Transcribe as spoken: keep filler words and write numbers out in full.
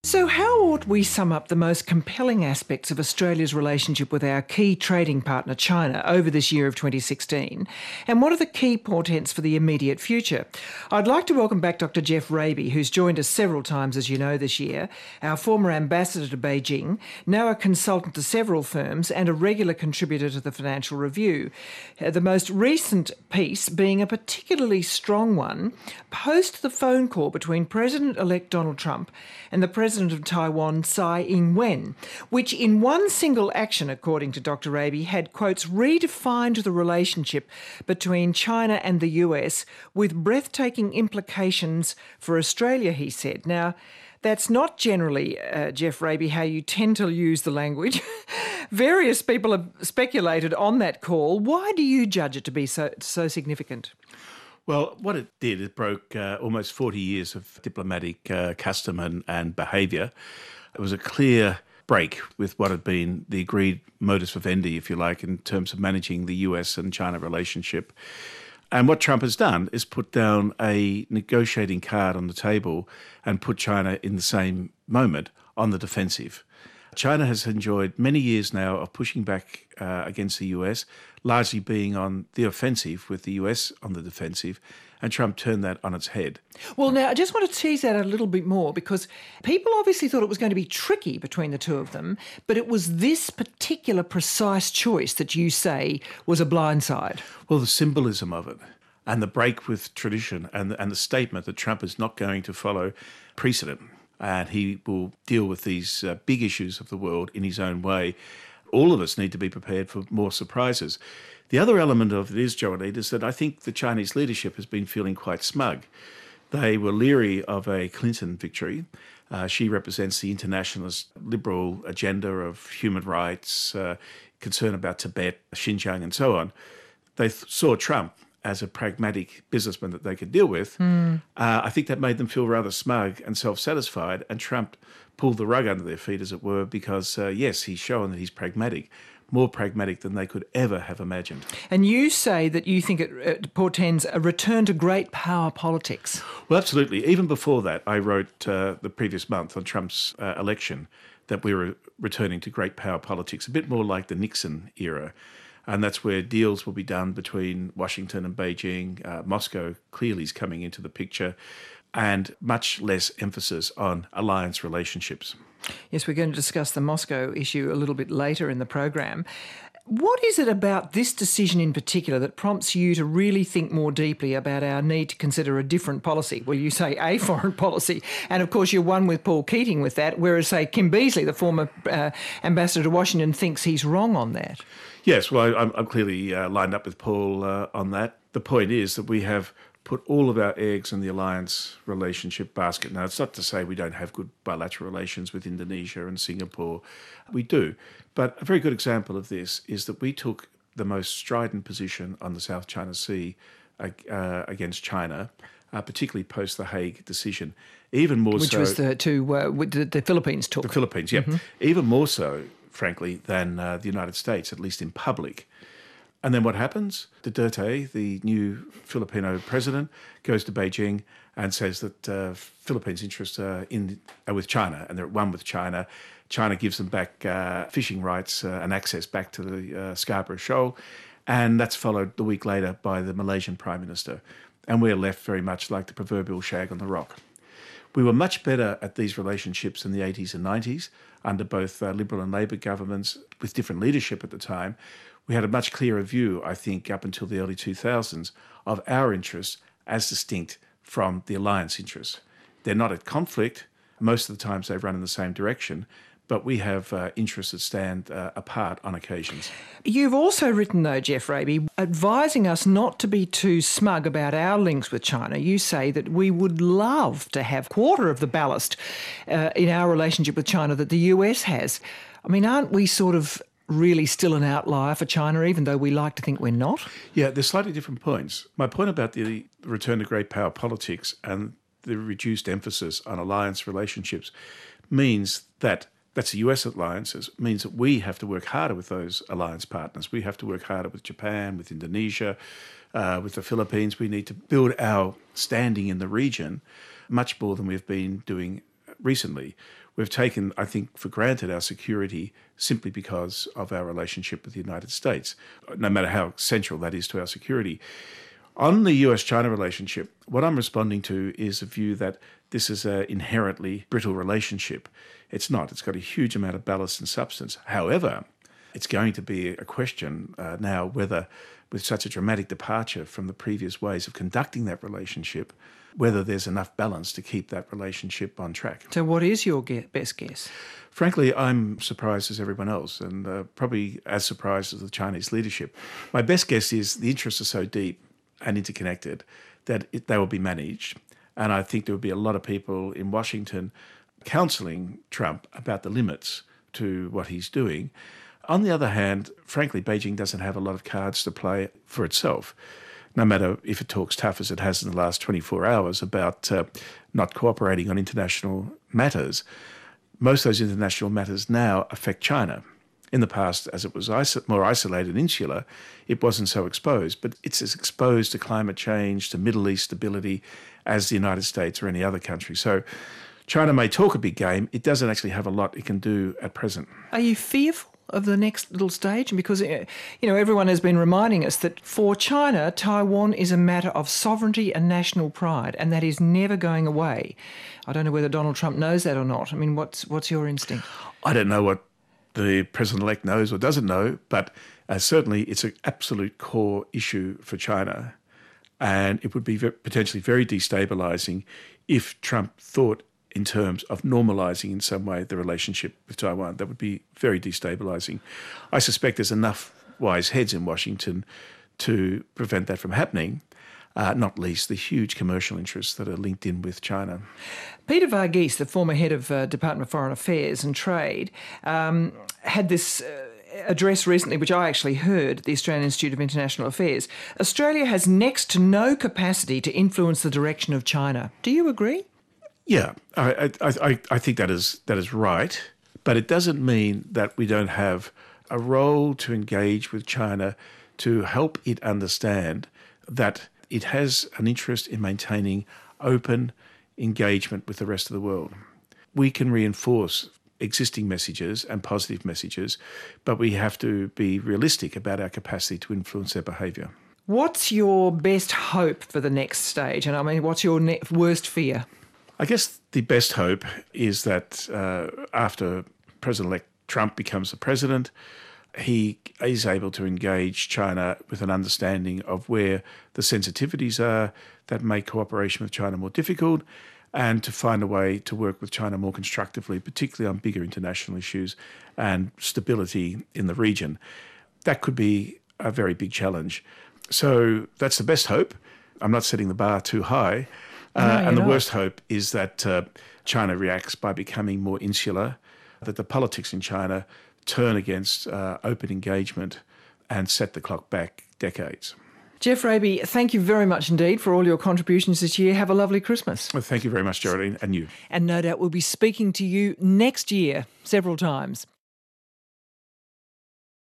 So how ought we sum up the most compelling aspects of Australia's relationship with our key trading partner China over this year of twenty sixteen? And what are the key portents for the immediate future? I'd like to welcome back Doctor Geoff Raby, who's joined us several times, as you know, this year, our former ambassador to Beijing, now a consultant to several firms and a regular contributor to the Financial Review. Uh, the most recent piece being a particularly strong one post the phone call between President-elect Donald Trump and the President of Taiwan, Tsai Ing-wen, which in one single action, according to Doctor Raby, had, quotes, redefined the relationship between China and the U S with breathtaking implications for Australia, he said. Now, that's not generally, uh, Geoff Raby, how you tend to use the language. Various people have speculated on that call. Why do you judge it to be so, so significant? Well, what it did, it broke uh, almost forty years of diplomatic uh, custom and, and behaviour. It was a clear break with what had been the agreed modus vivendi, if you like, in terms of managing the U S and China relationship. And what Trump has done is put down a negotiating card on the table and put China in the same moment on the defensive. China has enjoyed many years now of pushing back uh, against the U S, largely being on the offensive with the U S on the defensive, and Trump turned that on its head. Well, now, I just want to tease that a little bit more because people obviously thought it was going to be tricky between the two of them, but it was this particular precise choice that you say was a blindside. Well, the symbolism of it and the break with tradition and, and the statement that Trump is not going to follow precedent and he will deal with these uh, big issues of the world in his own way. All of us need to be prepared for more surprises. The other element of it is, Joanne, is that I think the Chinese leadership has been feeling quite smug. They were leery of a Clinton victory. Uh, she represents the internationalist liberal agenda of human rights, uh, concern about Tibet, Xinjiang, and so on. They th- saw Trump as a pragmatic businessman that they could deal with. Mm. Uh, I think that made them feel rather smug and self-satisfied, and Trump pulled the rug under their feet, as it were, because, uh, yes, he's shown that he's pragmatic, more pragmatic than they could ever have imagined. And you say that you think it, it portends a return to great power politics. Well, absolutely. Even before that, I wrote uh, the previous month on Trump's uh, election that we were returning to great power politics, a bit more like the Nixon era. And that's where deals will be done between Washington and Beijing. Uh, Moscow clearly is coming into the picture, and much less emphasis on alliance relationships. Yes, we're going to discuss the Moscow issue a little bit later in the program. What is it about this decision in particular that prompts you to really think more deeply about our need to consider a different policy? Well, you say a foreign policy, and of course you're one with Paul Keating with that, whereas, say, Kim Beazley, the former uh, ambassador to Washington, thinks he's wrong on that. Yes, well, I'm, I'm clearly uh, lined up with Paul uh, on that. The point is that we have put all of our eggs in the alliance relationship basket. Now, it's not to say we don't have good bilateral relations with Indonesia and Singapore. We do. But a very good example of this is that we took the most strident position on the South China Sea uh, against China, uh, particularly post the Hague decision. Even more Which so... Which was the two uh, the, the Philippines took. The Philippines, yeah. Mm-hmm. Even more so, frankly, than uh, the United States, at least in public. And then what happens? Duterte, the new Filipino president, goes to Beijing and says that uh, Philippines' interests are, in, are with China, and they're at one with China. China gives them back uh, fishing rights uh, and access back to the uh, Scarborough Shoal, and that's followed the week later by the Malaysian Prime Minister. And we're left very much like the proverbial shag on the rock. We were much better at these relationships in the eighties and nineties under both uh, Liberal and Labor governments with different leadership at the time. We had a much clearer view, I think, up until the early two thousands of our interests as distinct from the alliance interests. They're not at conflict. Most of the times they've run in the same direction, but we have uh, interests that stand uh, apart on occasions. You've also written, though, Geoff Raby, advising us not to be too smug about our links with China. You say that we would love to have a quarter of the ballast uh, in our relationship with China that the U S has. I mean, aren't we sort of really still an outlier for China, even though we like to think we're not? Yeah, there's slightly different points. My point about the return to great power politics and the reduced emphasis on alliance relationships means that that's the U S alliances, means that we have to work harder with those alliance partners. We have to work harder with Japan, with Indonesia, uh, with the Philippines. We need to build our standing in the region much more than we've been doing recently. we've taken, I think, for granted our security simply because of our relationship with the United States, no matter how central that is to our security. On the U S China relationship, what I'm responding to is a view that this is an inherently brittle relationship. It's not. It's got a huge amount of ballast and substance. However, it's going to be a question uh, now whether, with such a dramatic departure from the previous ways of conducting that relationship, whether there's enough balance to keep that relationship on track. So what is your ge- best guess? Frankly, I'm surprised as everyone else, and uh, probably as surprised as the Chinese leadership. My best guess is the interests are so deep and interconnected that it, they will be managed. And I think there will be a lot of people in Washington counselling Trump about the limits to what he's doing. On the other hand, frankly, Beijing doesn't have a lot of cards to play for itself, no matter if it talks tough as it has in the last twenty-four hours about uh, not cooperating on international matters. Most of those international matters now affect China. In the past, as it was iso- more isolated and insular, it wasn't so exposed. But it's as exposed to climate change, to Middle East stability, as the United States or any other country. So China may talk a big game. It doesn't actually have a lot it can do at present. Are you fearful of the next little stage? Because, you know, everyone has been reminding us that for China, Taiwan is a matter of sovereignty and national pride, and that is never going away. I don't know whether Donald Trump knows that or not. I mean, what's what's your instinct? I don't know what the president-elect knows or doesn't know, but uh, certainly it's an absolute core issue for China. And it would be ve- potentially very destabilising if Trump thought in terms of normalising in some way the relationship with Taiwan. That would be very destabilising. I suspect there's enough wise heads in Washington to prevent that from happening, uh, not least the huge commercial interests that are linked in with China. Peter Varghese, the former head of uh, Department of Foreign Affairs and Trade, um, had this uh, address recently, which I actually heard at the Australian Institute of International Affairs. Australia has next to no capacity to influence the direction of China. Do you agree? Yeah, I, I, I, I think that is that is right, but it doesn't mean that we don't have a role to engage with China to help it understand that it has an interest in maintaining open engagement with the rest of the world. We can reinforce existing messages and positive messages, but we have to be realistic about our capacity to influence their behaviour. What's your best hope for the next stage? And I mean, what's your ne- worst fear? I guess the best hope is that uh, after President-elect Trump becomes the president, he is able to engage China with an understanding of where the sensitivities are that make cooperation with China more difficult, and to find a way to work with China more constructively, particularly on bigger international issues and stability in the region. That could be a very big challenge. So that's the best hope. I'm not setting the bar too high. Uh, no, and the not. worst hope is that uh, China reacts by becoming more insular, that the politics in China turn against uh, open engagement and set the clock back decades. Geoff Raby, thank you very much indeed for all your contributions this year. Have a lovely Christmas. Well, thank you very much, Geraldine, and you. And no doubt we'll be speaking to you next year several times.